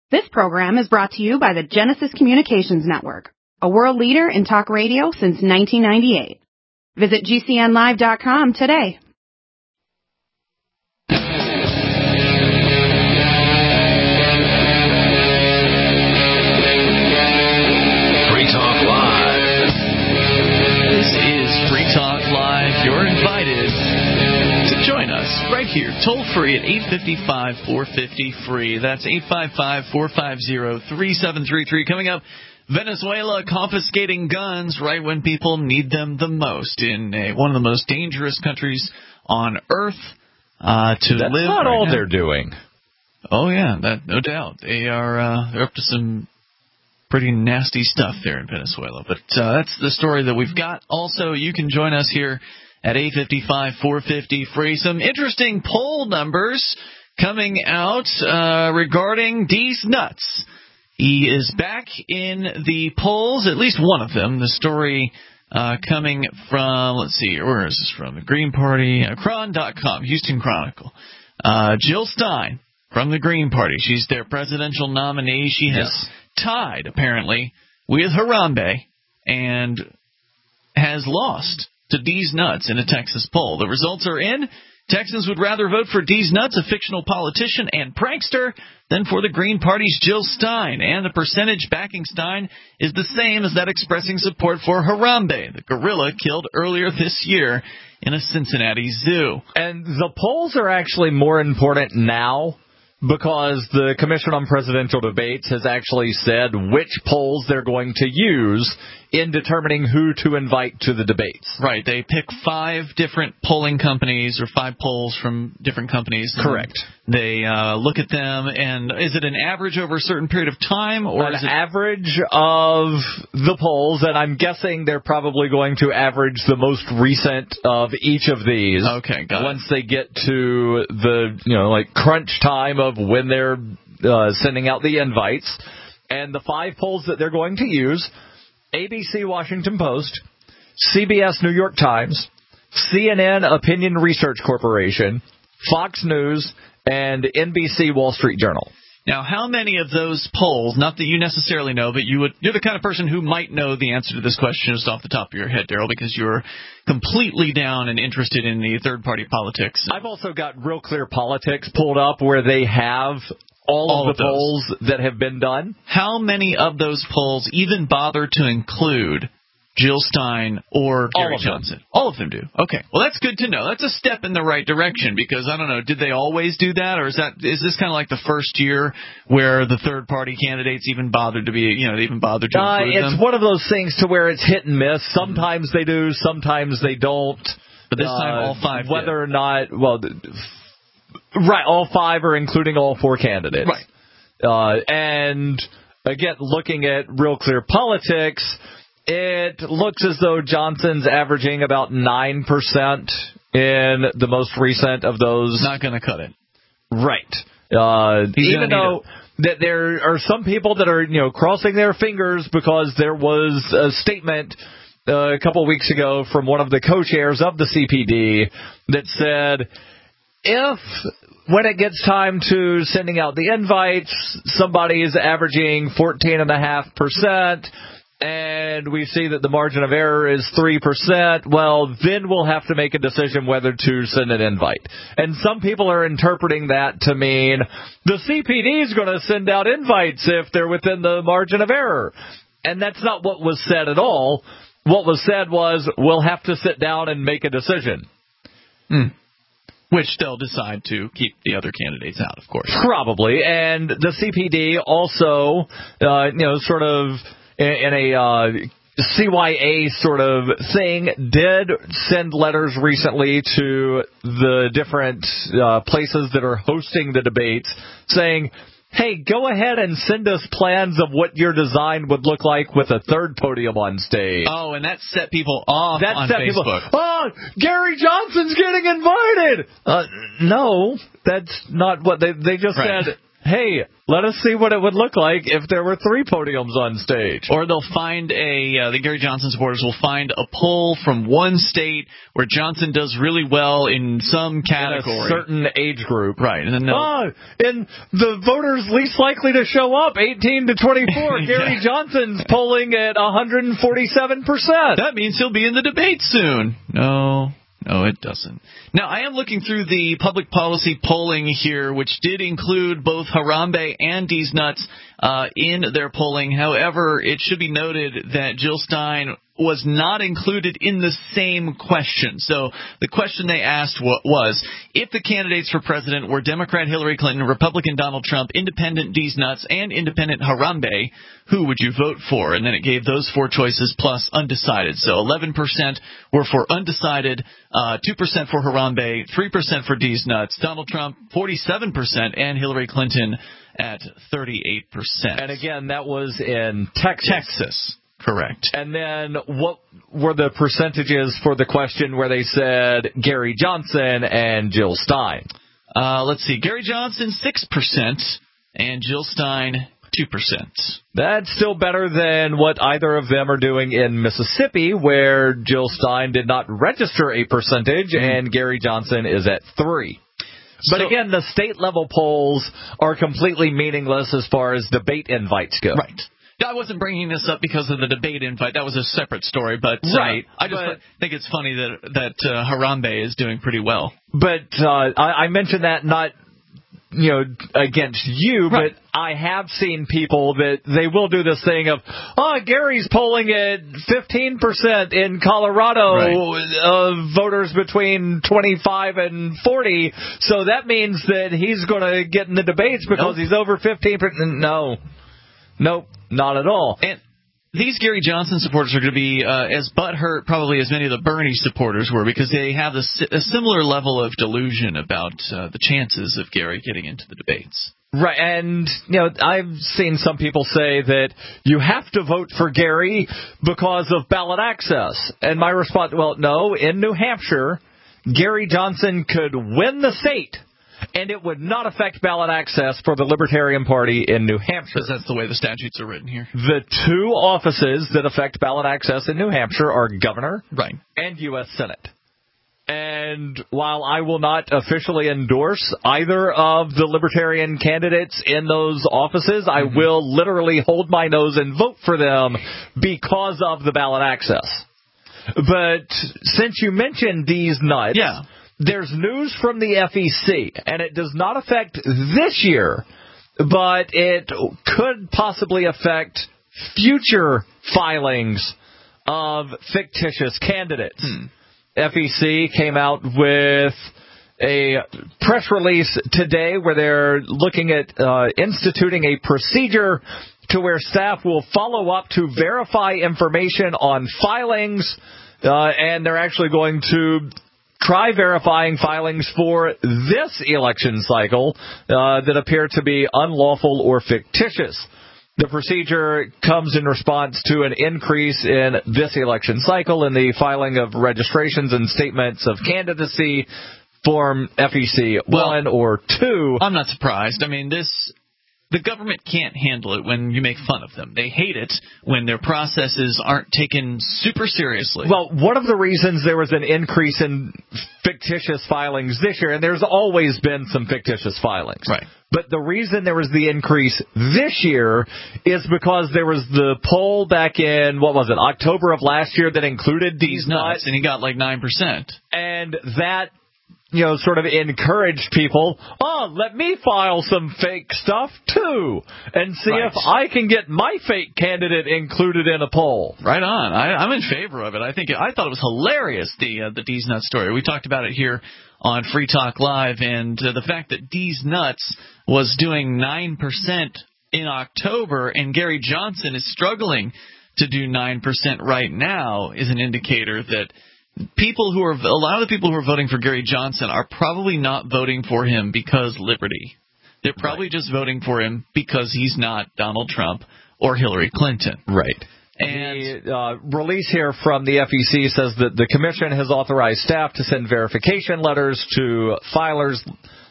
This program is brought to you by the Genesis Communications Network, a world leader in talk radio since 1998. Visit GCNlive.com today. Free Talk Live. This is Free Talk Live. You're invited to join us right here, toll free at 855-450-FREE. That's 855-450-3733. Coming up, Venezuela confiscating guns right when people need them the most in one of the most dangerous countries on earth to That's live. That's not right all now. they're doing. Oh yeah, no doubt. They're up to some pretty nasty stuff there in Venezuela. But that's the story that we've got. Also, you can join us here at 855-450-FREE. Some interesting poll numbers coming out regarding D's nuts. He is back in the polls, at least one of them. The story coming from, let's see, where is this from? The Green Party, Cron.com, Houston Chronicle. Jill Stein from the Green Party. She's their presidential nominee. She has tied, apparently, with Harambe and has lost to D's Nuts in a Texas poll. The results are in. Texans would rather vote for D's Nuts, a fictional politician and prankster, than for the Green Party's Jill Stein. And the percentage backing Stein is the same as that expressing support for Harambe, the gorilla killed earlier this year in a Cincinnati zoo. And the polls are actually more important now because the Commission on Presidential Debates has actually said which polls they're going to use in determining who to invite to the debates. Right. They pick 5 different polling companies or 5 polls from different companies. Correct. They look at them, and is it an average over a certain period of time? Or is it average of the polls, and I'm guessing they're probably going to average the most recent of each of these. Okay, got once they get to the, crunch time of when they're sending out the invites. And the 5 polls that they're going to use: ABC Washington Post, CBS New York Times, CNN Opinion Research Corporation, Fox News, and NBC Wall Street Journal. Now, how many of those polls, not that you necessarily know, but you're the kind of person who might know the answer to this question just off the top of your head, Daryl, because you're completely down and interested in the third-party politics. I've also got Real Clear Politics pulled up where they have all of the polls that have been done. How many of those polls even bother to include Jill Stein or Gary Johnson? All of them do. Okay. Well, that's good to know. That's a step in the right direction because, I don't know, did they always do that? Or is this kind of like the first year where the third-party candidates even bothered to be, they even bothered to include them? It's one of those things to where it's hit and miss. Sometimes they do, sometimes they don't. But this time all 5 did. Whether or not, right, all 5 are including all 4 candidates. Right. And, again, looking at Real Clear Politics, it looks as though Johnson's averaging about 9% in the most recent of those. Not going to cut it. Right. Even though that there are some people that are, crossing their fingers because there was a statement a couple of weeks ago from one of the co-chairs of the CPD that said, if when it gets time to sending out the invites, somebody is averaging 14.5%, and we see that the margin of error is 3%, well, then we'll have to make a decision whether to send an invite. And some people are interpreting that to mean the CPD is going to send out invites if they're within the margin of error. And that's not what was said at all. What was said was, we'll have to sit down and make a decision. Which they'll decide to keep the other candidates out, of course. Probably. And the CPD also, sort of in a CYA sort of thing, did send letters recently to the different places that are hosting the debates saying, hey, go ahead and send us plans of what your design would look like with a third podium on stage. Oh, and that set people off on Facebook. Gary Johnson's getting invited. No, that's not what they just said. hey, let us see what it would look like if there were 3 podiums on stage. Or they'll find the Gary Johnson supporters will find a poll from one state where Johnson does really well in some category. In a certain age group. Right. And then and the voters least likely to show up, 18 to 24. Gary Johnson's polling at 147%. That means he'll be in the debate soon. No, it doesn't. Now, I am looking through the public policy polling here, which did include both Harambe and Deez Nuts in their polling. However, it should be noted that Jill Stein was not included in the same question. So the question they asked was, if the candidates for president were Democrat Hillary Clinton, Republican Donald Trump, Independent Deez Nuts, and Independent Harambe, who would you vote for? And then it gave those 4 choices plus undecided. So 11% were for undecided, 2% for Harambe, 3% for Deez Nuts, Donald Trump 47%, and Hillary Clinton at 38%. And again, that was in Texas. Correct. And then what were the percentages for the question where they said Gary Johnson and Jill Stein? Let's see. Gary Johnson, 6%, and Jill Stein, 2%. That's still better than what either of them are doing in Mississippi, where Jill Stein did not register a percentage, and Gary Johnson is at 3%. But again, the state-level polls are completely meaningless as far as debate invites go. Right. I wasn't bringing this up because of the debate invite. That was a separate story. But right. I just think it's funny that Harambe is doing pretty well. But I mentioned that not against you, right. But I have seen people that they will do this thing of, Gary's polling at 15% in Colorado, right. Voters between 25 and 40, so that means that he's going to get in the debates because he's over 15%. Nope, not at all. And these Gary Johnson supporters are going to be as butthurt probably as many of the Bernie supporters were, because they have a similar level of delusion about the chances of Gary getting into the debates. Right, and I've seen some people say that you have to vote for Gary because of ballot access. And my response, well, no, in New Hampshire, Gary Johnson could win the state, and it would not affect ballot access for the Libertarian Party in New Hampshire. Because that's the way the statutes are written here. The 2 offices that affect ballot access in New Hampshire are governor and U.S. Senate. And while I will not officially endorse either of the Libertarian candidates in those offices, I will literally hold my nose and vote for them because of the ballot access. But since you mentioned Deez Nuts, there's news from the FEC, and it does not affect this year, but it could possibly affect future filings of fictitious candidates. FEC came out with a press release today where they're looking at instituting a procedure to where staff will follow up to verify information on filings, and they're actually going to try verifying filings for this election cycle that appear to be unlawful or fictitious. The procedure comes in response to an increase in this election cycle in the filing of registrations and statements of candidacy, Form FEC 1 or 2. I'm not surprised. I mean, the government can't handle it when you make fun of them. They hate it when their processes aren't taken super seriously. Well, one of the reasons there was an increase in fictitious filings this year, and there's always been some fictitious filings. Right. But the reason there was the increase this year is because there was the poll back in, October of last year that included Deez Nuts. And he got like 9%. And that sort of encouraged people, let me file some fake stuff, too, and see if I can get my fake candidate included in a poll. Right on. I'm in favor of it. I thought it was hilarious, the Deez Nuts story. We talked about it here on Free Talk Live, and the fact that Deez Nuts was doing 9% in October, and Gary Johnson is struggling to do 9% right now is an indicator that a lot of the people who are voting for Gary Johnson are probably not voting for him because liberty. They're probably just voting for him because he's not Donald Trump or Hillary Clinton. Right. And the release here from the FEC says that the commission has authorized staff to send verification letters to filers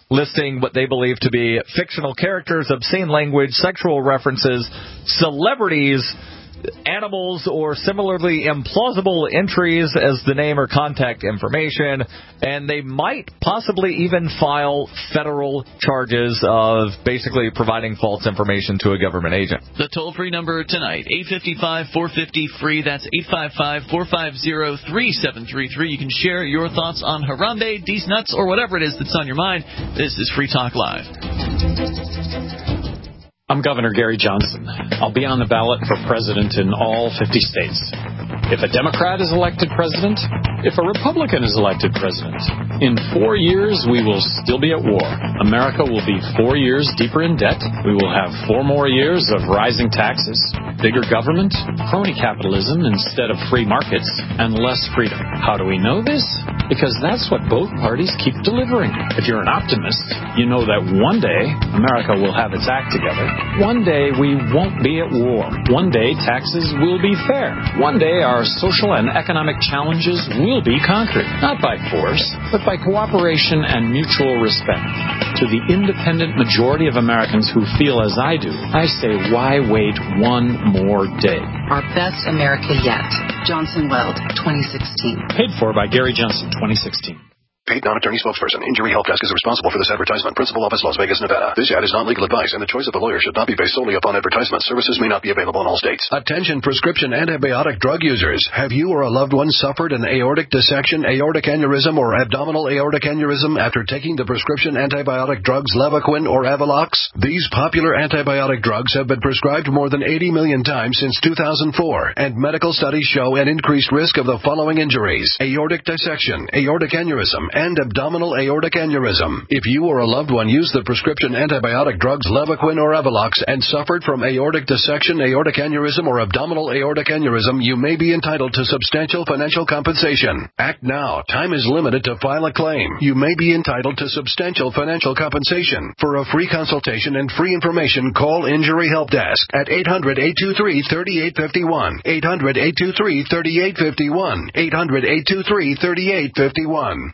listing what they believe to be fictional characters, obscene language, sexual references, celebrities, animals, or similarly implausible entries as the name or contact information, and they might possibly even file federal charges of basically providing false information to a government agent. The toll-free number tonight, 855-450-FREE. That's 855-450-3733. You can share your thoughts on Harambe, D's Nuts, or whatever it is that's on your mind. This is Free Talk Live. I'm Governor Gary Johnson. I'll be on the ballot for president in all 50 states. If a Democrat is elected president, if a Republican is elected president, in 4 years we will still be at war. America will be 4 years deeper in debt. We will have 4 more years of rising taxes, bigger government, crony capitalism instead of free markets, and less freedom. How do we know this? Because that's what both parties keep delivering. If you're an optimist, you know that one day America will have its act together. One day we won't be at war. One day taxes will be fair. One day our social and economic challenges will be conquered, not by force, but by cooperation and mutual respect. To the independent majority of Americans who feel as I do, I say, why wait one more day? Our best America yet. Johnson Weld, 2016. Paid for by Gary Johnson, 2016. Paid non-attorney spokesperson. Injury Help Desk is responsible for this advertisement. Principal office, Las Vegas, Nevada. This ad is not legal advice, and the choice of the lawyer should not be based solely upon advertisement. Services may not be available in all states. Attention prescription antibiotic drug users. Have you or a loved one suffered an aortic dissection, aortic aneurysm, or abdominal aortic aneurysm after taking the prescription antibiotic drugs Levaquin or Avelox? These popular antibiotic drugs have been prescribed more than 80 million times since 2004, and medical studies show an increased risk of the following injuries: aortic dissection, aortic aneurysm, and abdominal aortic aneurysm. If you or a loved one used the prescription antibiotic drugs Levaquin or Avelox and suffered from aortic dissection, aortic aneurysm, or abdominal aortic aneurysm, you may be entitled to substantial financial compensation. Act now. Time is limited to file a claim. You may be entitled to substantial financial compensation. For a free consultation and free information, call Injury Help Desk at 800-823-3851. 800-823-3851. 800-823-3851.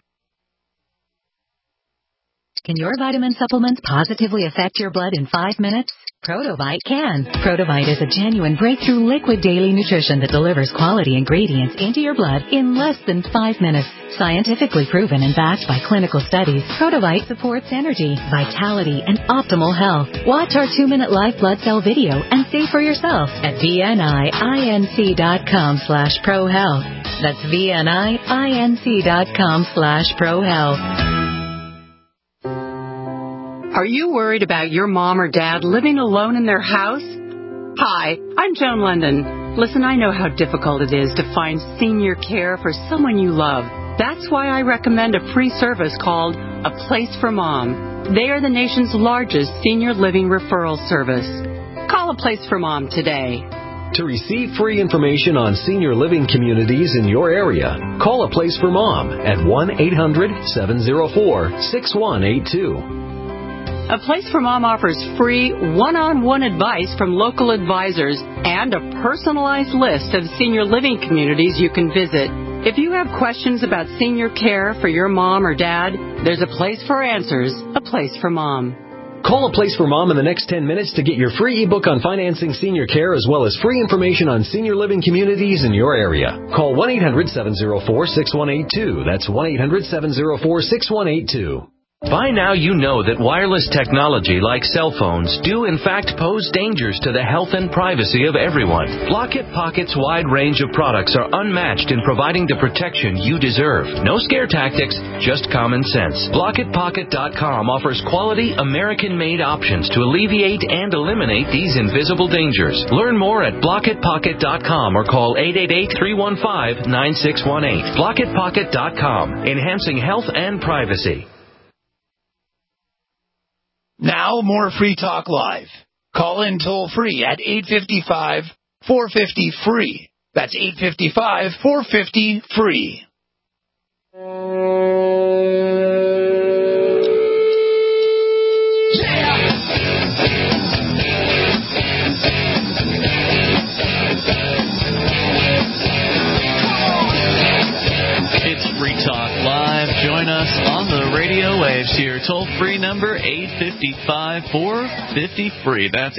Can your vitamin supplements positively affect your blood in 5 minutes? Protovite can. Protovite is a genuine breakthrough liquid daily nutrition that delivers quality ingredients into your blood in less than 5 minutes. Scientifically proven and backed by clinical studies, Protovite supports energy, vitality, and optimal health. Watch our 2-minute live blood cell video and see for yourself at VNIINC.com/prohealth. That's VNIINC.com/prohealth. Are you worried about your mom or dad living alone in their house? Hi, I'm Joan London. Listen, I know how difficult it is to find senior care for someone you love. That's why I recommend a free service called A Place for Mom. They are the nation's largest senior living referral service. Call A Place for Mom today. To receive free information on senior living communities in your area, call A Place for Mom at 1-800-704-6182. A Place for Mom offers free one-on-one advice from local advisors and a personalized list of senior living communities you can visit. If you have questions about senior care for your mom or dad, there's a place for answers, A Place for Mom. Call A Place for Mom in the next 10 minutes to get your free ebook on financing senior care as well as free information on senior living communities in your area. Call 1-800-704-6182. That's 1-800-704-6182. By now you know that wireless technology like cell phones do in fact pose dangers to the health and privacy of everyone. Block-It Pocket's wide range of products are unmatched in providing the protection you deserve. No scare tactics, just common sense. BlockItPocket.com offers quality American-made options to alleviate and eliminate these invisible dangers. Learn more at BlockItPocket.com or call 888-315-9618. BlockItPocket.com, enhancing health and privacy. Now, more Free Talk Live. Call in toll-free at 855-450-FREE. That's 855-450-FREE. It's Free Talk Live. Join us on the radio waves here toll-free number, 855-450-FREE. That's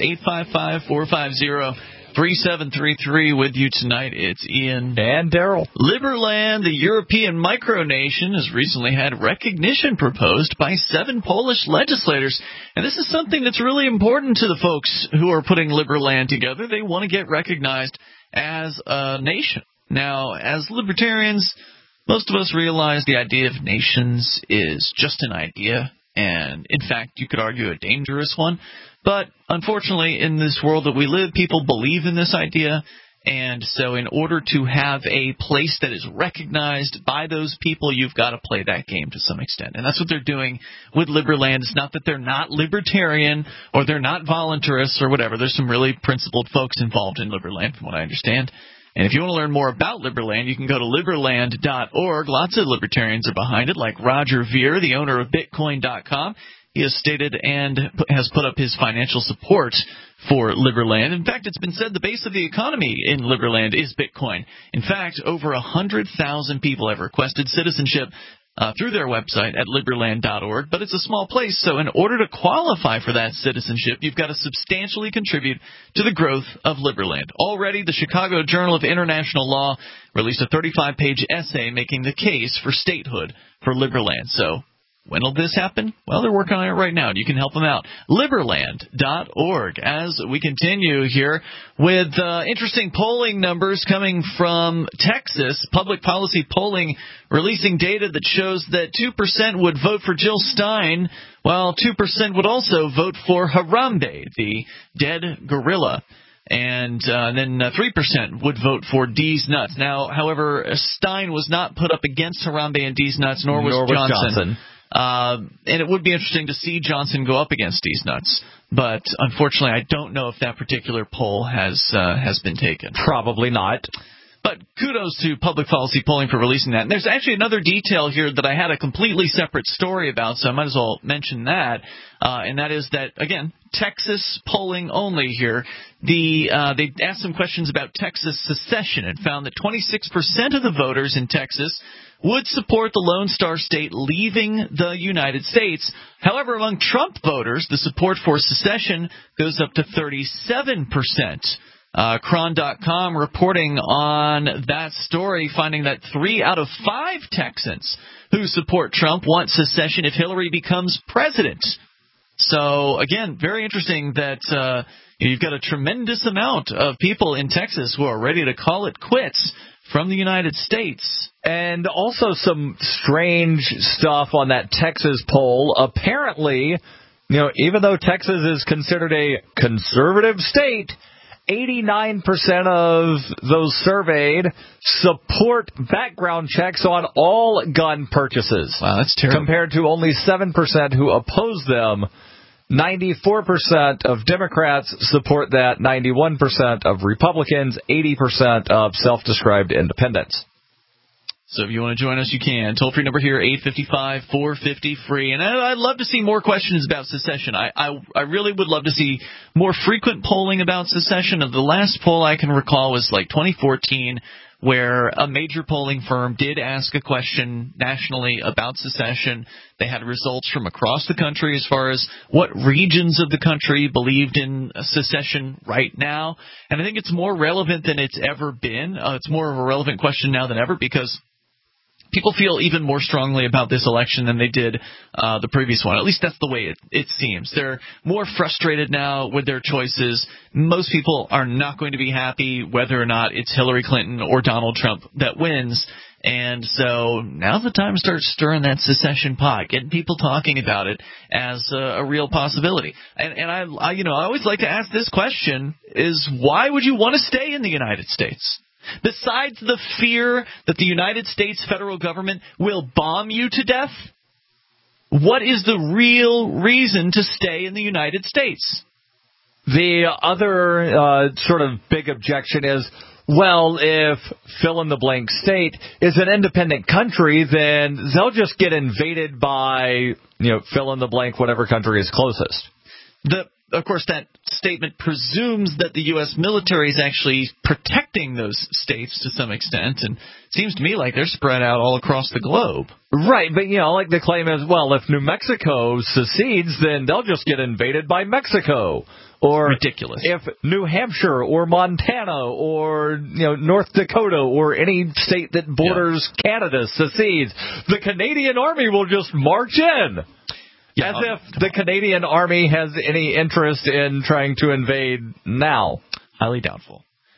855-450-3733. With you tonight, it's Ian. And Daryl. Liberland, the European micronation, has recently had recognition proposed by 7 Polish legislators. And this is something that's really important to the folks who are putting Liberland together. They want to get recognized as a nation. Now, as libertarians, most of us realize the idea of nations is just an idea, and in fact, you could argue a dangerous one. But unfortunately, in this world that we live, people believe in this idea, and so in order to have a place that is recognized by those people, you've got to play that game to some extent. And that's what they're doing with Liberland. It's not that they're not libertarian or they're not voluntarists or whatever. There's some really principled folks involved in Liberland, from what I understand. And if you want to learn more about Liberland, you can go to liberland.org. Lots of libertarians are behind it, like Roger Ver, the owner of Bitcoin.com. He has stated and has put up his financial support for Liberland. In fact, it's been said the base of the economy in Liberland is Bitcoin. In fact, over 100,000 people have requested citizenship through their website at liberland.org, but it's a small place, so in order to qualify for that citizenship, you've got to substantially contribute to the growth of Liberland. Already, the Chicago Journal of International Law released a 35-page essay making the case for statehood for Liberland. So when will this happen? Well, they're working on it right now, and you can help them out. Liberland.org. As we continue here with interesting polling numbers coming from Texas, public policy polling releasing data that shows that 2% would vote for Jill Stein, while 2% would also vote for Harambe, the dead gorilla. And then 3% would vote for Dee's Nuts. Now, however, Stein was not put up against Harambe and Dee's Nuts, nor was Johnson. And it would be interesting to see Johnson go up against Dee's Nuts. But unfortunately, I don't know if that particular poll has been taken. Probably not. But kudos to public policy polling for releasing that. And there's actually another detail here that I had a completely separate story about, so I might as well mention that. And that is that, again, Texas polling only here. They asked some questions about Texas secession and found that 26% of the voters in Texas would support the Lone Star State leaving the United States. However, among Trump voters, the support for secession goes up to 37%. Cron.com reporting on that story, finding that 3 out of 5 Texans who support Trump want secession if Hillary becomes president. So, again, very interesting that you've got a tremendous amount of people in Texas who are ready to call it quits from the United States. And also some strange stuff on that Texas poll. Apparently, even though Texas is considered a conservative state, 89% of those surveyed support background checks on all gun purchases. Wow, that's terrible. Compared to only 7% who oppose them. 94% of Democrats support that, 91% of Republicans, 80% of self-described independents. So if you want to join us, you can. Toll-free number here, 855-450-FREE. And I'd love to see more questions about secession. I really would love to see more frequent polling about secession. The last poll I can recall was like 2014, where a major polling firm did ask a question nationally about secession. They had results from across the country as far as what regions of the country believed in secession right now. And I think it's more relevant than it's ever been. It's more of a relevant question now than ever because people feel even more strongly about this election than they did the previous one. At least that's the way it seems. They're more frustrated now with their choices. Most people are not going to be happy whether or not it's Hillary Clinton or Donald Trump that wins. And so now's the time to start stirring that secession pot, getting people talking about it as a real possibility. And I always like to ask this question: is why would you want to stay in the United States? Besides the fear that the United States federal government will bomb you to death, what is the real reason to stay in the United States? The other sort of big objection is, well, if fill-in-the-blank state is an independent country, then they'll just get invaded by, fill-in-the-blank, whatever country is closest. of course, that statement presumes that the U.S. military is actually protecting those states to some extent, and it seems to me like they're spread out all across the globe. Right, but, like the claim is, well, if New Mexico secedes, then they'll just get invaded by Mexico. Or ridiculous. If New Hampshire or Montana or North Dakota or any state that borders Canada secedes, the Canadian Army will just march in. Yeah, as if the Canadian Army has any interest in trying to invade now. Highly doubtful.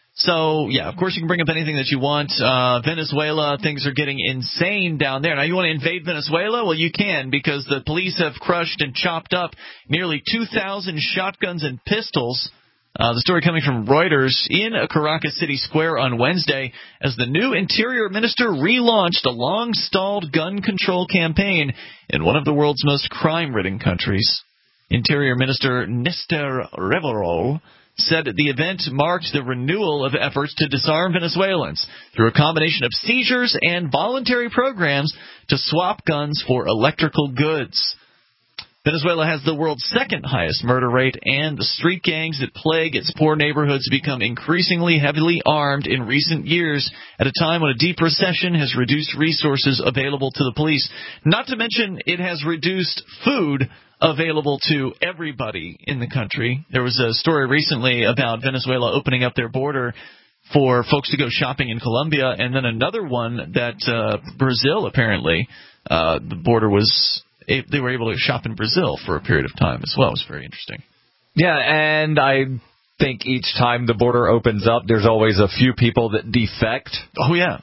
So, yeah, of course you can bring up anything that you want. Venezuela, things are getting insane down there. Now, you want to invade Venezuela? Well, you can, because the police have crushed and chopped up nearly 2,000 shotguns and pistols. The story coming from Reuters in a Caracas City Square on Wednesday as the new Interior Minister relaunched a long-stalled gun control campaign in one of the world's most crime-ridden countries. Interior Minister Nestor Rivero said the event marked the renewal of efforts to disarm Venezuelans through a combination of seizures and voluntary programs to swap guns for electrical goods. Venezuela has the world's second highest murder rate, and the street gangs that plague its poor neighborhoods become increasingly heavily armed in recent years at a time when a deep recession has reduced resources available to the police. Not to mention it has reduced food available to everybody in the country. There was a story recently about Venezuela opening up their border for folks to go shopping in Colombia, and then another one that Brazil, apparently, the border was... They were able to shop in Brazil for a period of time as well. It was very interesting. Yeah, and I think each time the border opens up, there's always a few people that defect. Oh, yeah.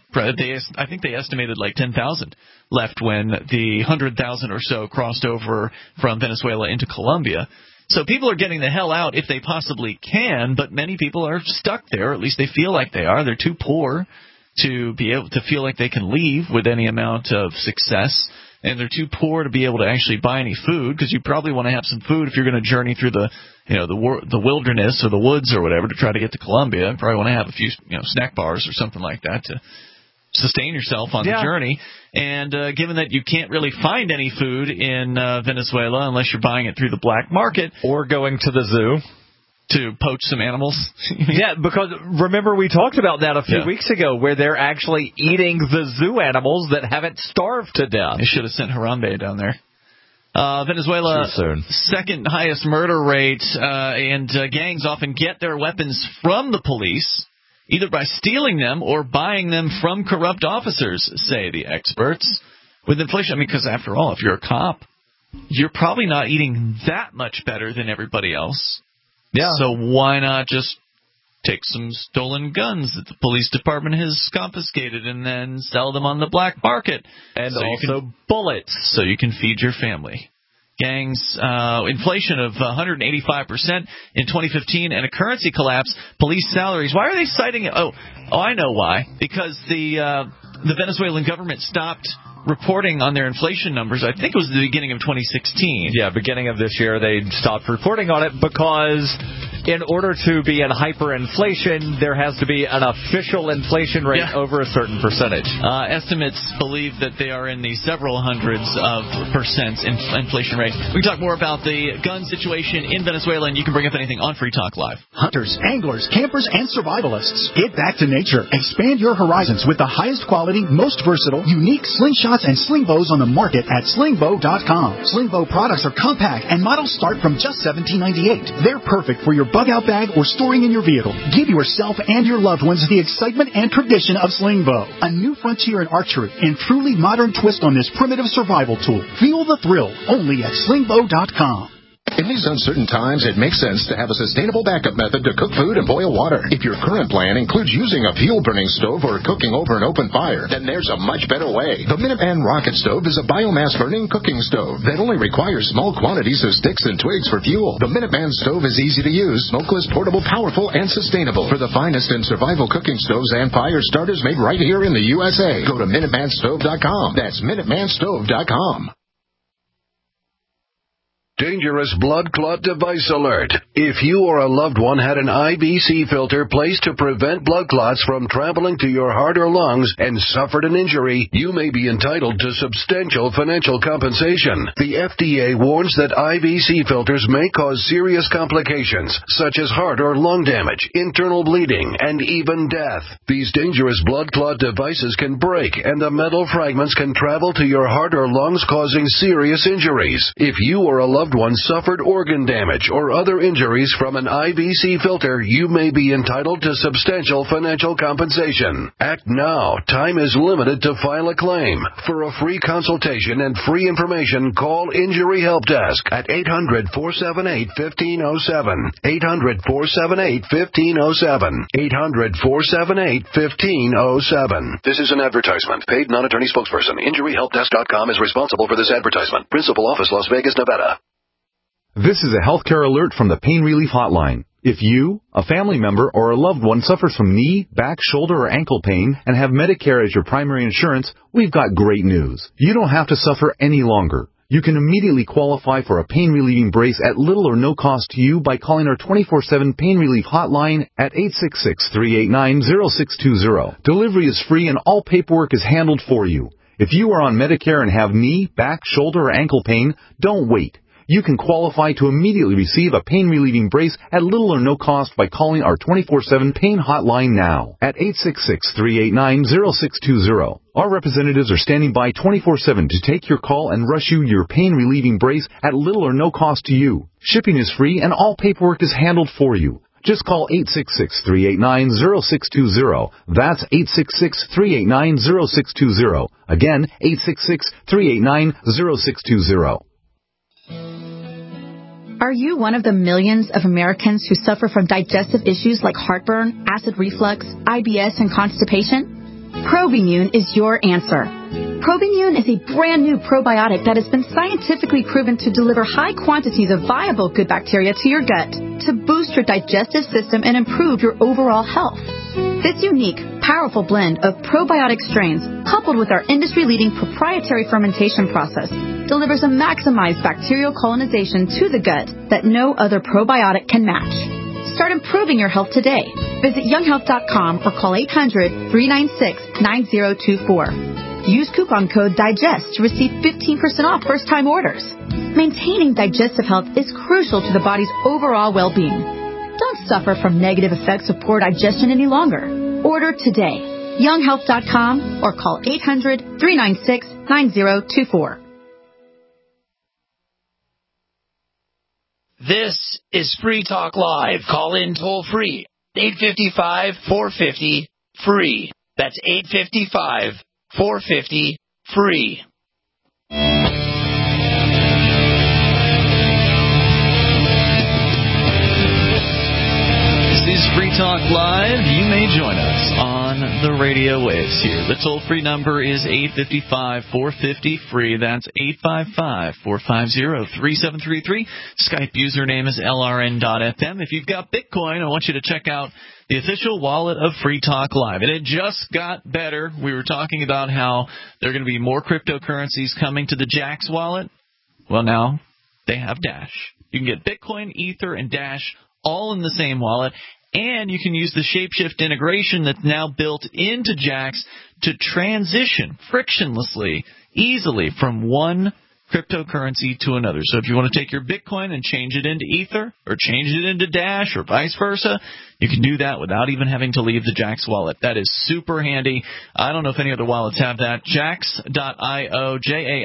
I think they estimated like 10,000 left when the 100,000 or so crossed over from Venezuela into Colombia. So people are getting the hell out if they possibly can, but many people are stuck there, or at least they feel like they are. They're too poor to be able to feel like they can leave with any amount of success. And they're too poor to be able to actually buy any food, because you probably want to have some food if you're going to journey through the wilderness or the woods or whatever to try to get to Colombia. You probably want to have a few snack bars or something like that to sustain yourself on the journey. And given that you can't really find any food in Venezuela unless you're buying it through the black market or going to the zoo to poach some animals. Yeah, because remember we talked about that a few weeks ago, where they're actually eating the zoo animals that haven't starved to death. They should have sent Harambe down there. Venezuela, second highest murder rate, and gangs often get their weapons from the police, either by stealing them or buying them from corrupt officers, say the experts. With inflation, because after all, if you're a cop, you're probably not eating that much better than everybody else. Yeah. So why not just take some stolen guns that the police department has confiscated and then sell them on the black market? And so also bullets. So you can feed your family. Gangs, inflation of 185% in 2015 and a currency collapse, police salaries. Why are they citing it? Oh, I know why. Because the Venezuelan government stopped reporting on their inflation numbers. I think it was the beginning of 2016. Yeah, beginning of this year they stopped reporting on it because in order to be in hyperinflation, there has to be an official inflation rate over a certain percentage. Estimates believe that they are in the several hundreds of percents inflation rate. We can talk more about the gun situation in Venezuela, and you can bring up anything on Free Talk Live. Hunters, anglers, campers, and survivalists, get back to nature. Expand your horizons with the highest quality, most versatile, unique slingshots and sling bows on the market at slingbow.com. Slingbow products are compact and models start from just $17.98. They're perfect for your bug-out bag or storing in your vehicle. Give yourself and your loved ones the excitement and tradition of Slingbow, a new frontier in archery and truly modern twist on this primitive survival tool. Feel the thrill only at slingbow.com. In these uncertain times, it makes sense to have a sustainable backup method to cook food and boil water. If your current plan includes using a fuel-burning stove or cooking over an open fire, then there's a much better way. The Minuteman Rocket Stove is a biomass-burning cooking stove that only requires small quantities of sticks and twigs for fuel. The Minuteman Stove is easy to use, smokeless, portable, powerful, and sustainable. For the finest in survival cooking stoves and fire starters made right here in the USA, go to MinutemanStove.com. That's MinutemanStove.com. Dangerous blood clot device alert. If you or a loved one had an IVC filter placed to prevent blood clots from traveling to your heart or lungs and suffered an injury, you may be entitled to substantial financial compensation. The FDA warns that IVC filters may cause serious complications, such as heart or lung damage, internal bleeding, and even death. These dangerous blood clot devices can break, and the metal fragments can travel to your heart or lungs, causing serious injuries. If you or a loved one suffered organ damage or other injuries from an IVC filter, you may be entitled to substantial financial compensation. Act now. Time is limited to file a claim. For a free consultation and free information, call Injury Help Desk at 800-478-1507. 800-478-1507. 800-478-1507. This is an advertisement. Paid non-attorney spokesperson. InjuryHelpDesk.com is responsible for this advertisement. Principal office, Las Vegas, Nevada. This is a healthcare alert from the Pain Relief Hotline. If you, a family member, or a loved one suffers from knee, back, shoulder, or ankle pain and have Medicare as your primary insurance, we've got great news. You don't have to suffer any longer. You can immediately qualify for a pain-relieving brace at little or no cost to you by calling our 24/7 Pain Relief Hotline at 866-389-0620. Delivery is free and all paperwork is handled for you. If you are on Medicare and have knee, back, shoulder, or ankle pain, don't wait. You can qualify to immediately receive a pain-relieving brace at little or no cost by calling our 24/7 Pain Hotline now at 866-389-0620. Our representatives are standing by 24/7 to take your call and rush you your pain-relieving brace at little or no cost to you. Shipping is free and all paperwork is handled for you. Just call 866-389-0620. That's 866-389-0620. Again, 866-389-0620. Are you one of the millions of Americans who suffer from digestive issues like heartburn, acid reflux, IBS, and constipation? Probimune is your answer. Probimune is a brand new probiotic that has been scientifically proven to deliver high quantities of viable good bacteria to your gut to boost your digestive system and improve your overall health. This unique, powerful blend of probiotic strains, coupled with our industry-leading proprietary fermentation process, delivers a maximized bacterial colonization to the gut that no other probiotic can match. Start improving your health today. Visit younghealth.com or call 800-396-9024. Use coupon code DIGEST to receive 15% off first-time orders. Maintaining digestive health is crucial to the body's overall well-being. Don't suffer from negative effects of poor digestion any longer. Order today. younghealth.com or call 800-396-9024. This is Free Talk Live. Call in toll free. 855-450-FREE. That's 855-450-FREE. This is Free Talk Live. You may join us on the radio waves here. The toll-free number is 855-450-FREE. That's 855-450-3733. Skype username is LRN.FM. If you've got Bitcoin, I want you to check out the official wallet of Free Talk Live. And it just got better. We were talking about how there are going to be more cryptocurrencies coming to the Jaxx wallet. Well, now they have Dash. You can get Bitcoin, Ether, and Dash all in the same wallet, and you can use the Shapeshift integration that's now built into Jaxx to transition frictionlessly, easily from one cryptocurrency to another. So if you want to take your Bitcoin and change it into Ether or change it into Dash or vice versa, you can do that without even having to leave the Jaxx wallet. That is super handy. I don't know if any other wallets have that. Jaxx.io,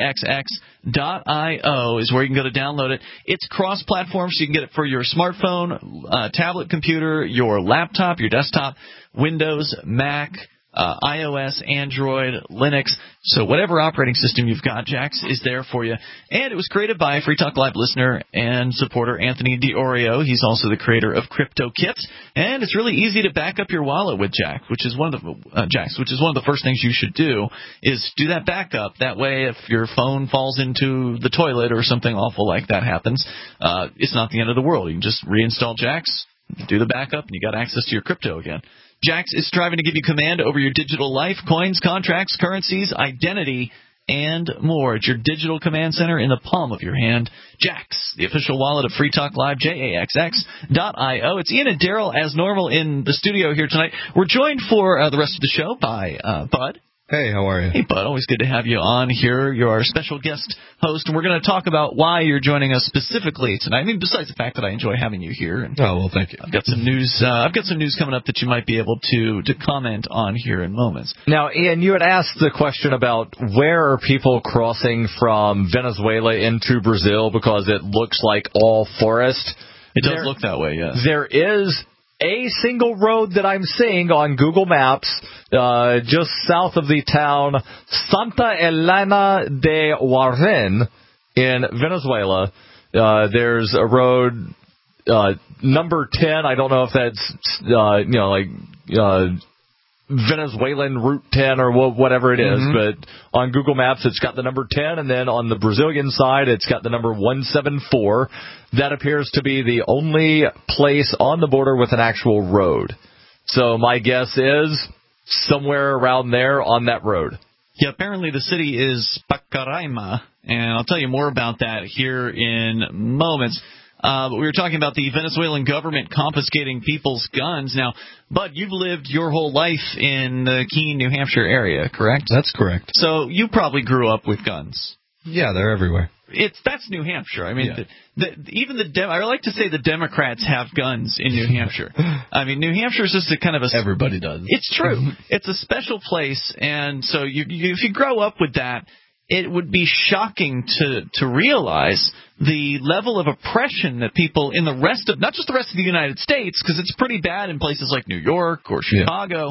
Jaxx.io is where you can go to download it. It's cross-platform, so you can get it for your smartphone, tablet computer, your laptop, your desktop, Windows, Mac, iOS, Android, Linux. So whatever operating system you've got, Jaxx is there for you. And it was created by a Free Talk Live listener and supporter, Anthony DiOrio. He's also the creator of CryptoKit. And it's really easy to back up your wallet with Jaxx, which is one of the first things you should do, is do that backup. That way, if your phone falls into the toilet or something awful like that happens, it's not the end of the world. You can just reinstall Jaxx, do the backup, and you got access to your crypto again. Jaxx is striving to give you command over your digital life, coins, contracts, currencies, identity, and more. It's your digital command center in the palm of your hand. Jax, the official wallet of Free Talk Live, JAXX.io. It's Ian and Daryl, as normal, in the studio here tonight. We're joined for the rest of the show by Bud. Hey, how are you? Hey, Bud. Always good to have you on here. You're our special guest host, and we're going to talk about why you're joining us specifically tonight. I mean, besides the fact that I enjoy having you here. And well, thank you. I've got some news. I've got some news coming up that you might be able to comment on here in moments. Now, Ian, you had asked the question about where are people crossing from Venezuela into Brazil because it looks like all forest. It does look that way, yes. There is a single road that I'm seeing on Google Maps just south of the town Santa Elena de Huarén in Venezuela. There's a road, number 10. I don't know if that's, Venezuelan Route 10 or whatever it is, but on Google Maps it's got the number 10, and then on the Brazilian side it's got the number 174. That appears to be the only place on the border with an actual road. So my guess is somewhere around there on that road. Yeah, apparently the city is Pacaraima, and I'll tell you more about that here in moments. But we were talking about the Venezuelan government confiscating people's guns. Now, Bud, you've lived your whole life in the Keene, New Hampshire area, correct? That's correct. So you probably grew up with guns. Yeah, they're everywhere. That's New Hampshire. I mean, I like to say the Democrats have guns in New Hampshire. I mean, New Hampshire is just a kind of a... Everybody does. It's true. It's a special place, and so if you grow up with that, it would be shocking to realize the level of oppression that people in the rest of, not just the rest of the United States, because it's pretty bad in places like New York or Chicago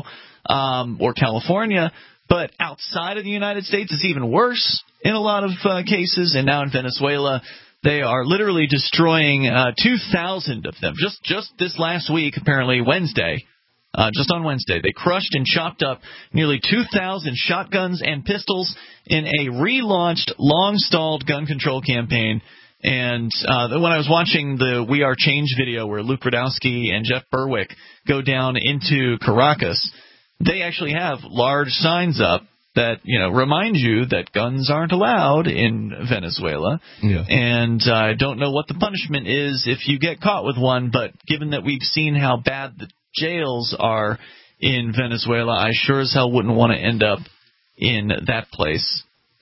or California, but outside of the United States it's even worse in a lot of cases. And now in Venezuela, they are literally destroying 2,000 of them. Just this last week, apparently Wednesday, just on Wednesday, they crushed and chopped up nearly 2,000 shotguns and pistols in a relaunched, long-stalled gun control campaign. And when I was watching the We Are Change video where Luke Rudowski and Jeff Berwick go down into Caracas, they actually have large signs up that, remind you that guns aren't allowed in Venezuela. Yeah. And I don't know what the punishment is if you get caught with one, but given that we've seen how bad the jails are in Venezuela, I sure as hell wouldn't want to end up in that place.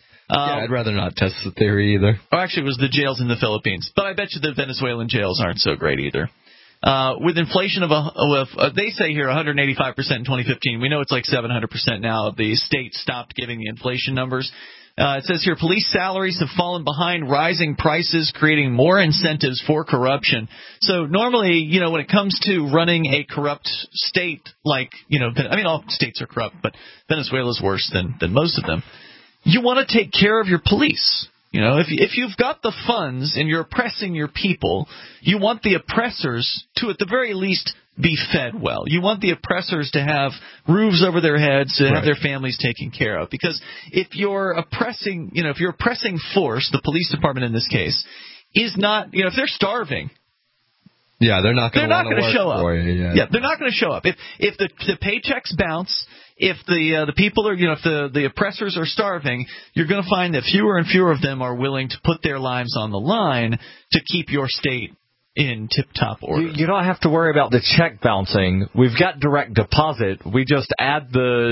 I'd rather not test the theory either. Oh, actually, it was the jails in the Philippines. But I bet you the Venezuelan jails aren't so great either. With inflation of they say here 185% in 2015. We know it's like 700% now. The state stopped giving the inflation numbers. It says here, police salaries have fallen behind rising prices, creating more incentives for corruption. So normally, when it comes to running a corrupt state, like, all states are corrupt, but Venezuela's worse than most of them. You want to take care of your police. If you've got the funds and you're oppressing your people, you want the oppressors to, at the very least, be fed well. You want the oppressors to have roofs over their heads, to have their families taken care of. Because if you're oppressing force, the police department in this case, is not, if they're starving, they're not going to show up. Yeah, they're not going to show up. If the paychecks bounce, if the people are, if the oppressors are starving, you're going to find that fewer and fewer of them are willing to put their lives on the line to keep your state in tip-top order. You don't have to worry about the check bouncing. We've got direct deposit. We just add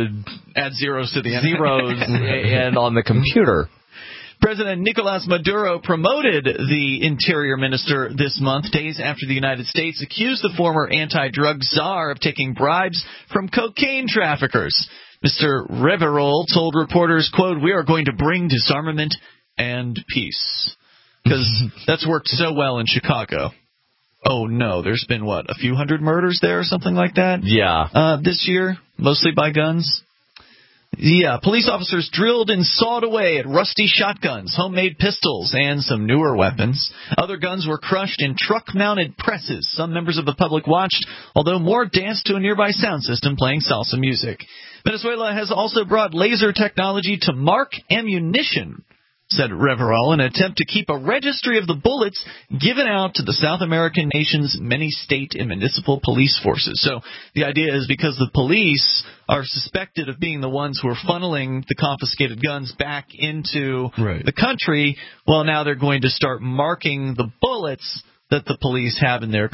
zeros to the end. Zeros and on the computer. President Nicolas Maduro promoted the interior minister this month, days after the United States accused the former anti-drug czar of taking bribes from cocaine traffickers. Mr. Reverol told reporters, quote, "We are going to bring disarmament and peace." Because that's worked so well in Chicago. Oh, no, there's been, a few hundred murders there or something like that? Yeah. This year, mostly by guns? Yeah, police officers drilled and sawed away at rusty shotguns, homemade pistols, and some newer weapons. Other guns were crushed in truck-mounted presses. Some members of the public watched, although more danced to a nearby sound system playing salsa music. Venezuela has also brought laser technology to mark ammunition. said Reverol, in an attempt to keep a registry of the bullets given out to the South American nation's many state and municipal police forces. So the idea is because the police are suspected of being the ones who are funneling the confiscated guns back into the country, well, now they're going to start marking the bullets that the police have in their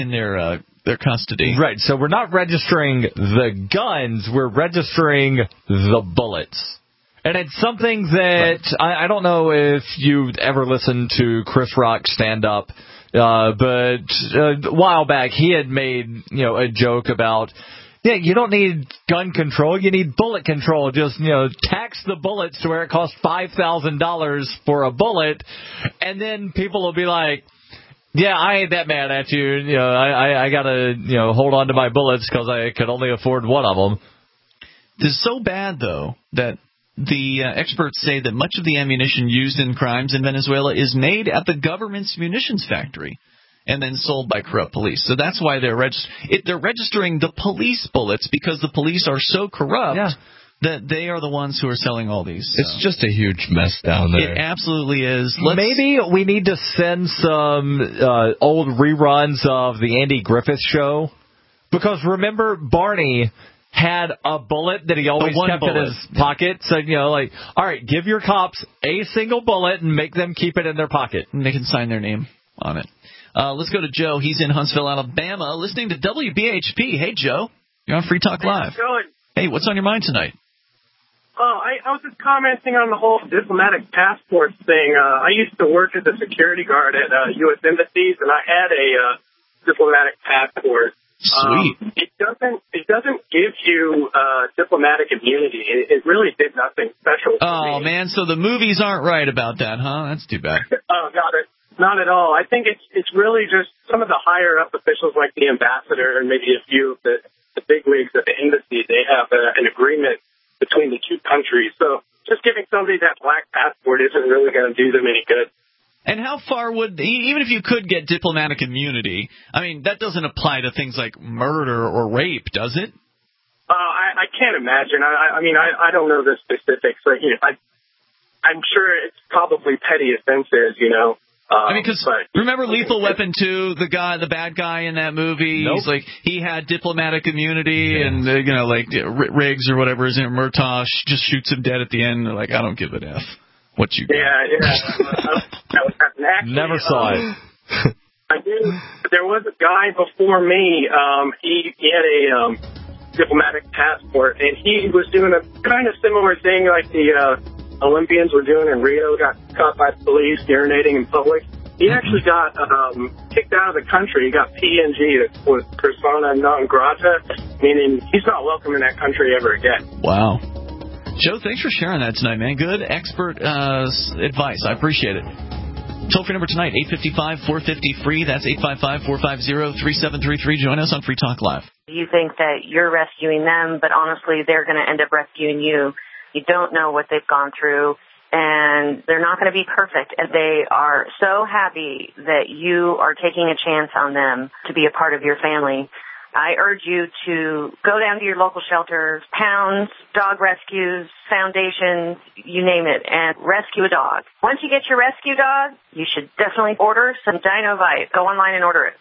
custody. Right, so we're not registering the guns, we're registering the bullets. And it's something that I don't know if you've ever listened to Chris Rock stand up, but a while back he had made a joke about, you don't need gun control, you need bullet control. Just tax the bullets to where it costs $5,000 for a bullet, and then people will be like, yeah, I ain't that mad at you. I gotta hold on to my bullets because I could only afford one of them. It's so bad though that the experts say that much of the ammunition used in crimes in Venezuela is made at the government's munitions factory and then sold by corrupt police. So that's why they're registering the police bullets, because the police are so corrupt that they are the ones who are selling all these. It's just a huge mess down there. It absolutely is. Maybe we need to send some old reruns of the Andy Griffith Show, because remember Barney had a bullet that he always kept in his pocket. So, all right, give your cops a single bullet and make them keep it in their pocket. And they can sign their name on it. Let's go to Joe. He's in Huntsville, Alabama, listening to WBHP. Hey, Joe. You're on Free Talk Live. How's it going? Hey, what's on your mind tonight? I was just commenting on the whole diplomatic passport thing. I used to work as a security guard at U.S. embassies, and I had a diplomatic passport. Sweet. It doesn't give you diplomatic immunity. It really did nothing special for me. Man, so the movies aren't right about that, huh? That's too bad. Not at all. I think it's really just some of the higher up officials, like the ambassador and maybe a few of the bigwigs at the embassy. They have an agreement between the two countries. So just giving somebody that black passport isn't really going to do them any good. And how far would, even if you could get diplomatic immunity, I mean, that doesn't apply to things like murder or rape, does it? I can't imagine. I don't know the specifics. But, I'm sure it's probably petty offenses, because remember Lethal Weapon 2, the bad guy in that movie? Nope. He's like, he had diplomatic immunity, and, Riggs or whatever his name, Murtaugh just shoots him dead at the end. They're like, I don't give an F. What you got? Never saw it. I did. There was a guy before me. He had a diplomatic passport, and he was doing a kind of similar thing like the Olympians were doing in Rio. Got caught by police urinating in public. He actually got kicked out of the country. He got PNG, that was persona non grata, meaning he's not welcome in that country ever again. Wow. Joe, thanks for sharing that tonight, man. Good expert advice. I appreciate it. Toll-free number tonight, 855-450-FREE. That's 855-450-3733. Join us on Free Talk Live. You think that you're rescuing them, but honestly, they're going to end up rescuing you. You don't know what they've gone through, and they're not going to be perfect. And they are so happy that you are taking a chance on them to be a part of your family. I urge you to go down to your local shelters, pounds, dog rescues, foundations, you name it, and rescue a dog. Once you get your rescue dog, you should definitely order some Dinovite. Go online and order it.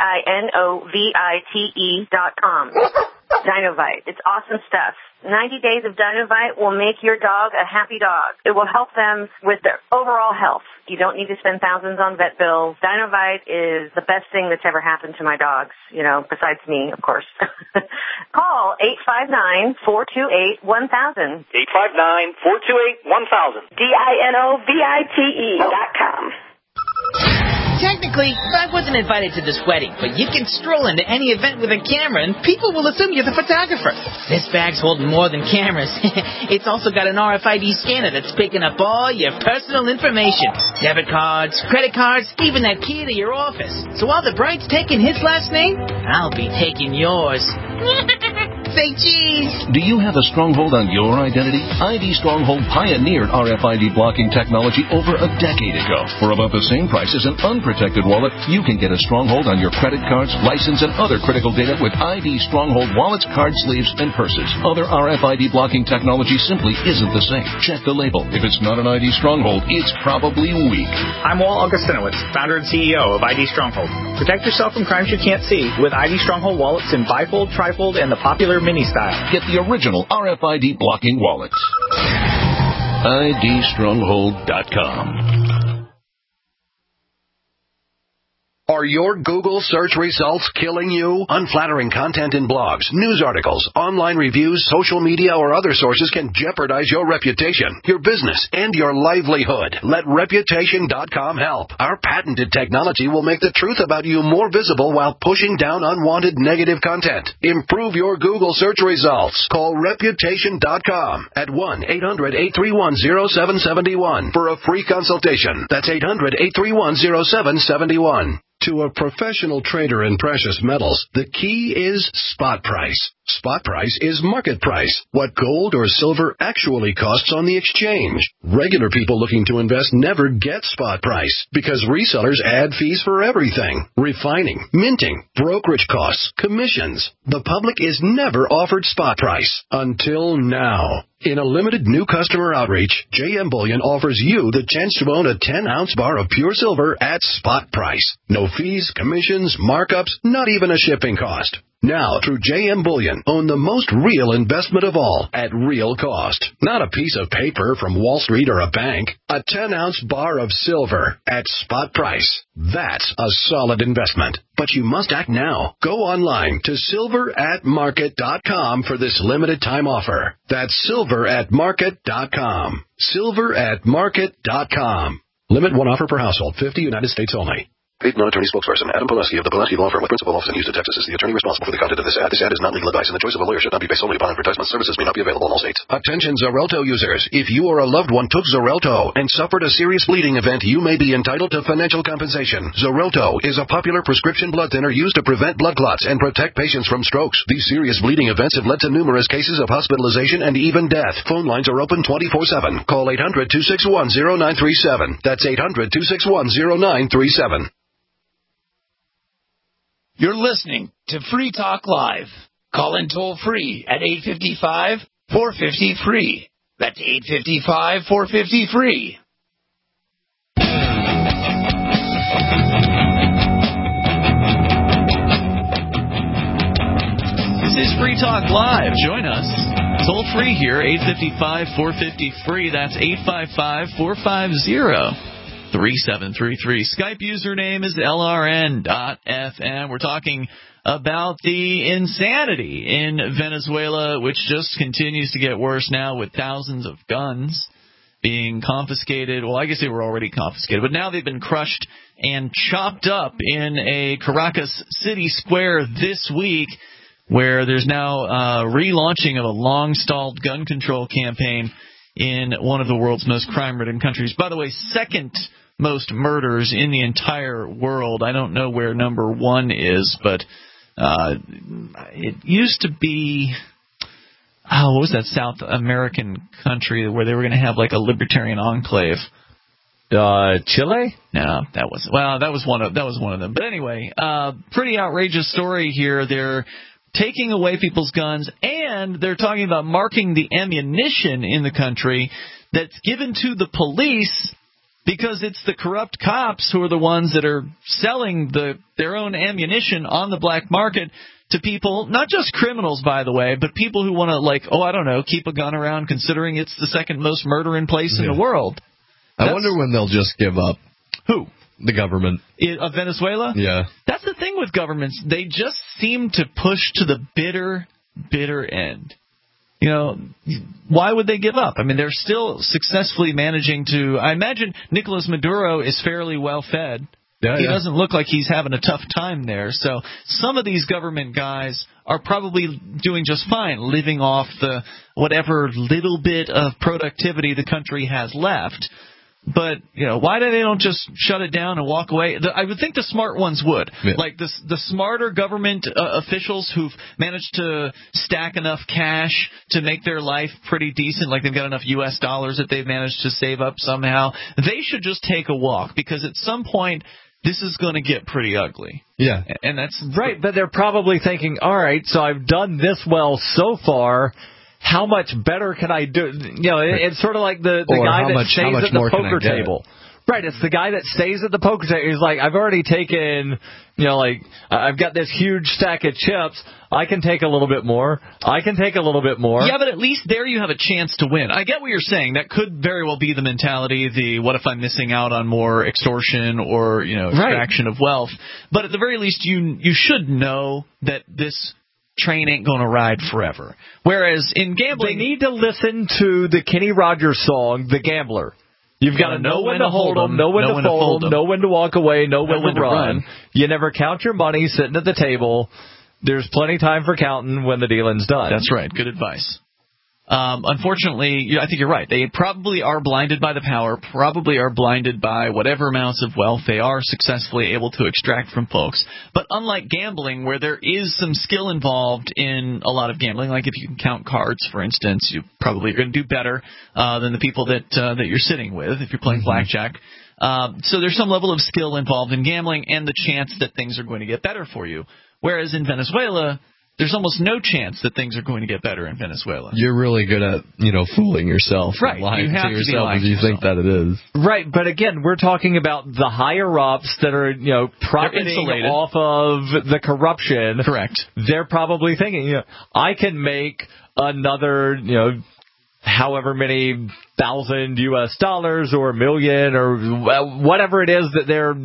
DINOVITE.com. Dinovite. It's awesome stuff. 90 days of Dinovite will make your dog a happy dog. It will help them with their overall health. You don't need to spend thousands on vet bills. Dinovite is the best thing that's ever happened to my dogs, besides me, of course. Call 859-428-1000. 859-428-1000. DINOVITE.com. Technically, I wasn't invited to this wedding, but you can stroll into any event with a camera and people will assume you're the photographer. This bag's holding more than cameras. It's also got an RFID scanner that's picking up all your personal information. Debit cards, credit cards, even that key to your office. So while the bride's taking his last name, I'll be taking yours. Say cheese. Do you have a stronghold on your identity? ID Stronghold pioneered RFID blocking technology over a decade ago. For about the same price as an unprotected wallet, you can get a stronghold on your credit cards, license, and other critical data with ID Stronghold wallets, card sleeves, and purses. Other RFID blocking technology simply isn't the same. Check the label. If it's not an ID Stronghold, it's probably weak. I'm Walt Augustinowicz, founder and CEO of ID Stronghold. Protect yourself from crimes you can't see with ID Stronghold wallets in bifold, trifold, and the popular mini style. Get the original RFID blocking wallets. IDstronghold.com. Are your Google search results killing you? Unflattering content in blogs, news articles, online reviews, social media, or other sources can jeopardize your reputation, your business, and your livelihood. Let Reputation.com help. Our patented technology will make the truth about you more visible while pushing down unwanted negative content. Improve your Google search results. Call Reputation.com at 1-800-831-0771 for a free consultation. That's 800-831-0771. To a professional trader in precious metals, the key is spot price. Spot price is market price, what gold or silver actually costs on the exchange. Regular people looking to invest never get spot price because resellers add fees for everything. Refining, minting, brokerage costs, commissions. The public is never offered spot price until now. In a limited new customer outreach, JM Bullion offers you the chance to own a 10-ounce bar of pure silver at spot price. No fees, commissions, markups, not even a shipping cost. Now, through JM Bullion, own the most real investment of all at real cost. Not a piece of paper from Wall Street or a bank. A 10-ounce bar of silver at spot price. That's a solid investment. But you must act now. Go online to silveratmarket.com for this limited time offer. That's silveratmarket.com. Silveratmarket.com. Limit one offer per household. 50 United States only. Paid non-attorney spokesperson Adam Pulaski of the Pulaski Law Firm with principal office in Houston, Texas is the attorney responsible for the content of this ad. This ad is not legal advice, and the choice of a lawyer should not be based solely upon advertisement. Services may not be available in all states. Attention Xarelto users. If you or a loved one took Xarelto and suffered a serious bleeding event, you may be entitled to financial compensation. Xarelto is a popular prescription blood thinner used to prevent blood clots and protect patients from strokes. These serious bleeding events have led to numerous cases of hospitalization and even death. Phone lines are open 24/7. Call 800-261-0937. That's 800-261-0937. You're listening to Free Talk Live. Call in toll free at 855-450-FREE. That's 855-450-FREE. This is Free Talk Live. Join us. Toll free here, 855-450-FREE. That's 855-450-3733. Skype username is LRN.FM. We're talking about the insanity in Venezuela, which just continues to get worse now with thousands of guns being confiscated. Well, I guess they were already confiscated, but now they've been crushed and chopped up in a Caracas city square this week, where there's now relaunching of a long-stalled gun control campaign in one of the world's most crime-ridden countries. By the way, second most murders in the entire world. I don't know where number one is, but it used to be, what was that South American country where they were going to have like a libertarian enclave? Chile? No, that was one of them. But anyway, pretty outrageous story here. They're taking away people's guns, and they're talking about marking the ammunition in the country that's given to the police, because it's the corrupt cops who are the ones that are selling their own ammunition on the black market to people, not just criminals, by the way, but people who want to, keep a gun around, considering it's the second most murdering place in the world. I wonder when they'll just give up. Who? The government. Of Venezuela? Yeah. That's the thing with governments. They just seem to push to the bitter, bitter end. You know, why would they give up? I mean, they're still successfully managing to... I imagine Nicolas Maduro is fairly well fed. He doesn't look like he's having a tough time there. So some of these government guys are probably doing just fine, living off the whatever little bit of productivity the country has left. But, why do they don't just shut it down and walk away? I would think the smart ones would. Yeah. Like the smarter government officials who've managed to stack enough cash to make their life pretty decent, like they've got enough U.S. dollars that they've managed to save up somehow, they should just take a walk, because at some point this is going to get pretty ugly. Yeah. And that's right, but they're probably thinking, all right, so I've done this well so far. How much better can I do? It's sort of like the guy that stays at the poker table. Right, it's the guy that stays at the poker table. He's like, I've already taken, I've got this huge stack of chips. I can take a little bit more. I can take a little bit more. Yeah, but at least there you have a chance to win. I get what you're saying. That could very well be the mentality, what if I'm missing out on more extortion or, extraction of wealth. But at the very least, you should know that this train ain't going to ride forever. Whereas in gambling, they need to listen to the Kenny Rogers song, The Gambler. You've got to know when to hold them, know when to fold them, know when to walk away, know when to run. You never count your money sitting at the table. There's plenty of time for counting when the dealing's done. That's right. Good advice. Unfortunately, I think you're right. They probably are blinded by the power, probably are blinded by whatever amounts of wealth they are successfully able to extract from folks. But unlike gambling, where there is some skill involved in a lot of gambling, like if you can count cards, for instance, you probably are going to do better than the people that you're sitting with if you're playing blackjack. So there's some level of skill involved in gambling and the chance that things are going to get better for you. Whereas in Venezuela, there's almost no chance that things are going to get better in Venezuela. You're really good at, fooling yourself. Right. Lying to yourself if you think that it is. Right. But again, we're talking about the higher-ups that are, profiting off of the corruption. Correct. They're probably thinking, I can make another, however many $1,000 US or $1 million or whatever it is that they're,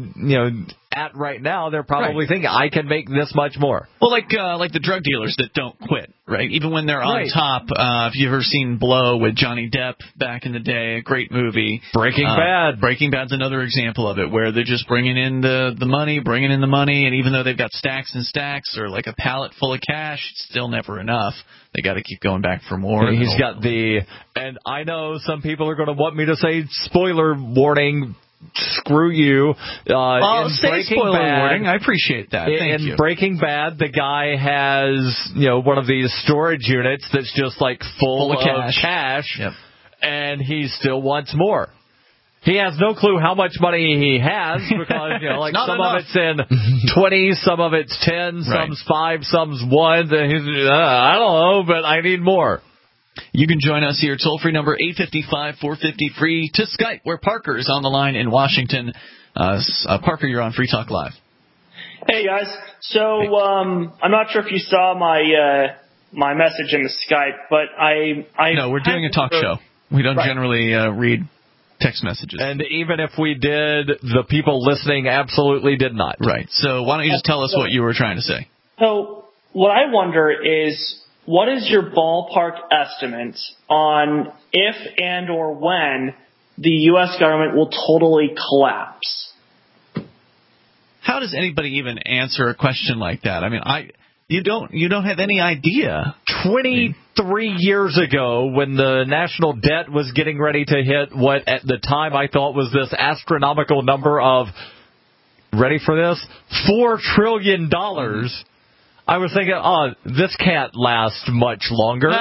at right now, they're probably thinking, I can make this much more. Well, like the drug dealers that don't quit, right? Even when they're on top. If you've ever seen Blow with Johnny Depp back in the day, a great movie. Breaking Bad. Breaking Bad's another example of it, where they're just bringing in the money, and even though they've got stacks and stacks or like a pallet full of cash, it's still never enough. They got to keep going back for more. And he's got and I know some people are going to want me to say spoiler warning. Screw you. I'll say spoiler warning. I appreciate that. Thank you. In Breaking Bad, the guy has, one of these storage units that's just like full of cash. Yep. And he still wants more. He has no clue how much money he has because, like some enough. of it's in 20, some of it's 10, some's 5, some's 1. And he's, I don't know, but I need more. You can join us here, toll-free number 855-450-FREE, to Skype, where Parker is on the line in Washington. Parker, you're on Free Talk Live. Hey, guys. So I'm not sure if you saw my message in the Skype, but I No, we're doing a talk show. We don't generally read text messages. And even if we did, the people listening absolutely did not. Right. So why don't you just tell us what you were trying to say? So what I wonder is, what is your ballpark estimate on if and or when the U.S. government will totally collapse? How does anybody even answer a question like that? I mean, you don't have any idea. 23 years ago, when the national debt was getting ready to hit what at the time I thought was this astronomical number of, ready for this, $4 trillion. I was thinking, this can't last much longer.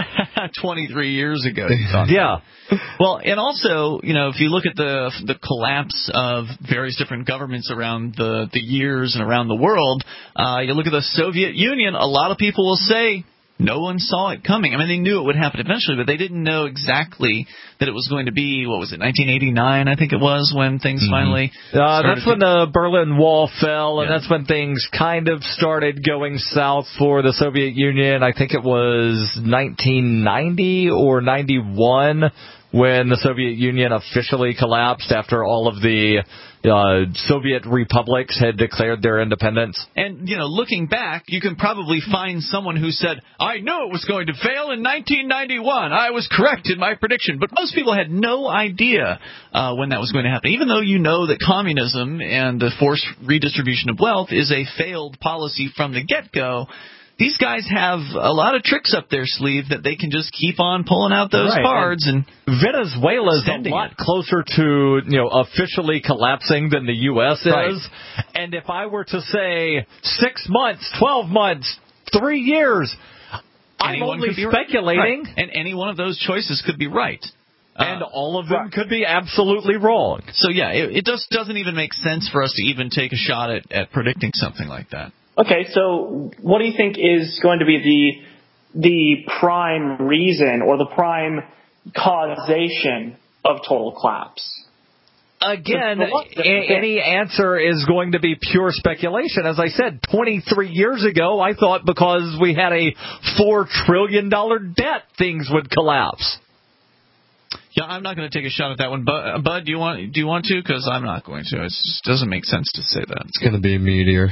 23 years ago. Yeah. Well, and also, if you look at the collapse of various different governments around the years and around the world, you look at the Soviet Union, a lot of people will say no one saw it coming. I mean, they knew it would happen eventually, but they didn't know exactly that it was going to be, 1989, I think it was, when things finally that's when the Berlin Wall fell, and that's when things kind of started going south for the Soviet Union. I think it was 1990 or 91 when the Soviet Union officially collapsed after all of the Soviet republics had declared their independence. And, looking back, you can probably find someone who said, I knew it was going to fail in 1991. I was correct in my prediction. But most people had no idea when that was going to happen. Even though you know that communism and the forced redistribution of wealth is a failed policy from the get-go, these guys have a lot of tricks up their sleeve that they can just keep on pulling out those cards. And Venezuela is a lot closer to officially collapsing than the U.S. is. And if I were to say 6 months, 12 months, 3 years, I'm only speculating. Right. And any one of those choices could be right. And all of them could be absolutely wrong. So, yeah, it just doesn't even make sense for us to even take a shot at predicting something like that. Okay, so what do you think is going to be the prime reason or the prime causation of total collapse? Again, any answer is going to be pure speculation. As I said, 23 years ago, I thought because we had a $4 trillion debt, things would collapse. Yeah, I'm not going to take a shot at that one. Bud, do you want to? Because I'm not going to. It just doesn't make sense to say that. It's going to be a meteor.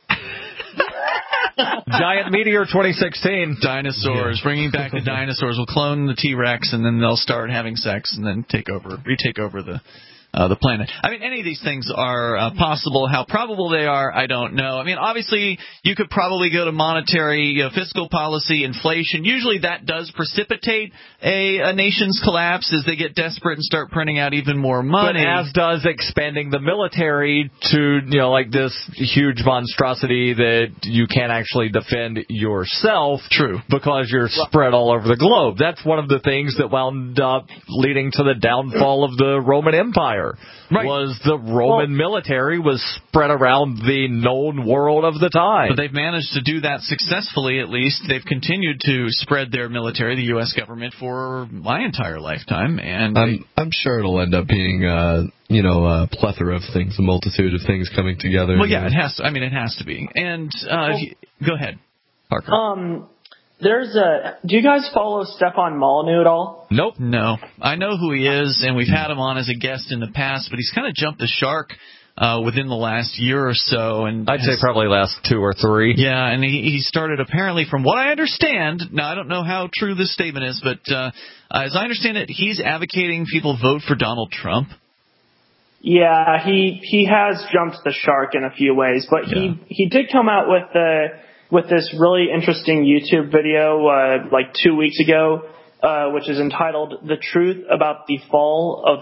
Giant meteor 2016. Dinosaurs. Bringing back the dinosaurs. We'll clone the T-Rex, and then they'll start having sex and then retake over the planet. I mean, any of these things are possible. How probable they are, I don't know. I mean, obviously, you could probably go to monetary, fiscal policy, inflation. Usually that does precipitate a nation's collapse as they get desperate and start printing out even more money. But as does expanding the military to, like this huge monstrosity that you can't actually defend yourself. True. Because you're spread all over the globe. That's one of the things that wound up leading to the downfall of the Roman Empire. Was the Roman military was spread around the known world of the time. But they've managed to do that successfully, at least. They've continued to spread their military, the U.S. government, for my entire lifetime. And I'm sure it'll end up being, a plethora of things, a multitude of things coming together. Well, yeah, it has to. I mean, it has to be. And go ahead, Parker. Do you guys follow Stefan Molyneux at all? Nope. No. I know who he is, and we've had him on as a guest in the past, but he's kind of jumped the shark within the last year or so. And I'd say probably last 2 or 3. Yeah, and he started apparently, from what I understand, now I don't know how true this statement is, but as I understand it, he's advocating people vote for Donald Trump. Yeah, he has jumped the shark in a few ways, but he did come out with this really interesting YouTube video like 2 weeks ago, which is entitled "The Truth About the Fall of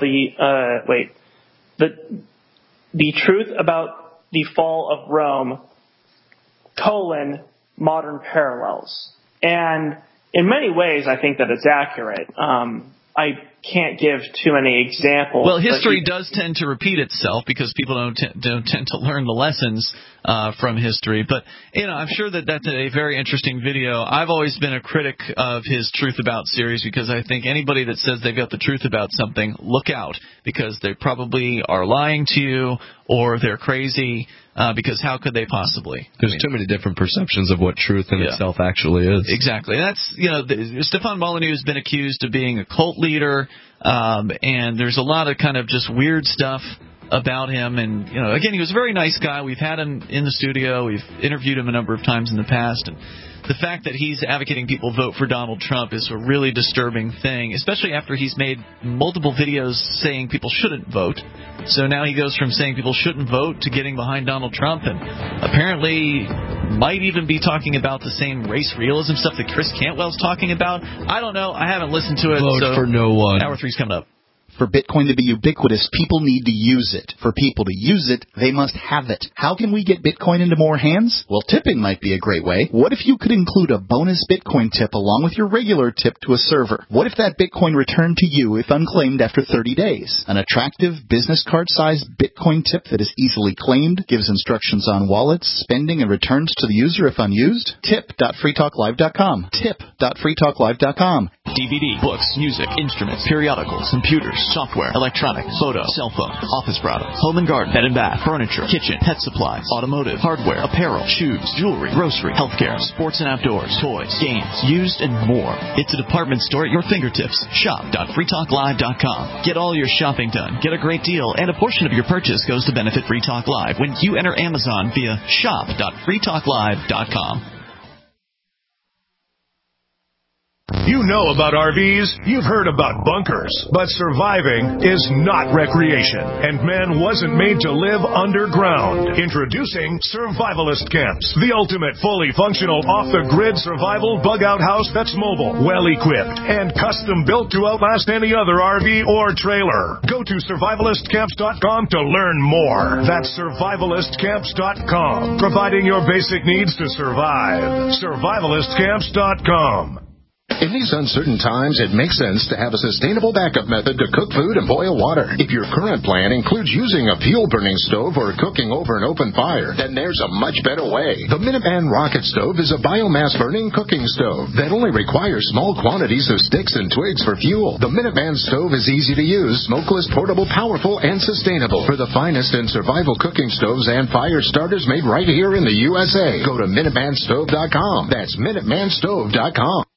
the Truth About the Fall of Rome: Modern Parallels." And in many ways, I think that it's accurate. I can't give too many examples. Well, history does tend to repeat itself because people don't tend to learn the lessons from history. But, I'm sure that's a very interesting video. I've always been a critic of his Truth About series because I think anybody that says they've got the truth about something, look out, because they probably are lying to you or they're crazy. Because how could they possibly? There's too many different perceptions of what truth in itself actually is. Exactly. That's, Stefan Molyneux has been accused of being a cult leader, and there's a lot of kind of just weird stuff about him. And, again, he was a very nice guy. We've had him in the studio. We've interviewed him a number of times in the past. And the fact that he's advocating people vote for Donald Trump is a really disturbing thing, especially after he's made multiple videos saying people shouldn't vote. So now he goes from saying people shouldn't vote to getting behind Donald Trump, and apparently might even be talking about the same race realism stuff that Chris Cantwell's talking about. I don't know. I haven't listened to it. Vote for no one. Hour 3's coming up. For Bitcoin to be ubiquitous, people need to use it. For people to use it, they must have it. How can we get Bitcoin into more hands? Well, tipping might be a great way. What if you could include a bonus Bitcoin tip along with your regular tip to a server? What if that Bitcoin returned to you if unclaimed after 30 days? An attractive business card-sized Bitcoin tip that is easily claimed, gives instructions on wallets, spending, and returns to the user if unused? Tip.freetalklive.com. Tip.freetalklive.com. DVD, books, music, instruments, periodicals, computers, software, electronic, photo, cell phone, office products, home and garden, bed and bath, furniture, kitchen, pet supplies, automotive, hardware, apparel, shoes, jewelry, grocery, healthcare, sports and outdoors, toys, games, used, and more. It's a department store at your fingertips. Shop.freetalklive.com. Get all your shopping done, get a great deal, and a portion of your purchase goes to benefit Free Talk Live when you enter Amazon via shop.freetalklive.com. You know about RVs, you've heard about bunkers, but surviving is not recreation, and man wasn't made to live underground. Introducing Survivalist Camps, the ultimate fully functional off-the-grid survival bug-out house that's mobile, well-equipped, and custom-built to outlast any other RV or trailer. Go to survivalistcamps.com to learn more. That's survivalistcamps.com, providing your basic needs to survive. survivalistcamps.com. In these uncertain times, it makes sense to have a sustainable backup method to cook food and boil water. If your current plan includes using a fuel-burning stove or cooking over an open fire, then there's a much better way. The Minuteman Rocket Stove is a biomass-burning cooking stove that only requires small quantities of sticks and twigs for fuel. The Minuteman Stove is easy to use, smokeless, portable, powerful, and sustainable. For the finest in survival cooking stoves and fire starters made right here in the USA, go to MinutemanStove.com. That's MinutemanStove.com.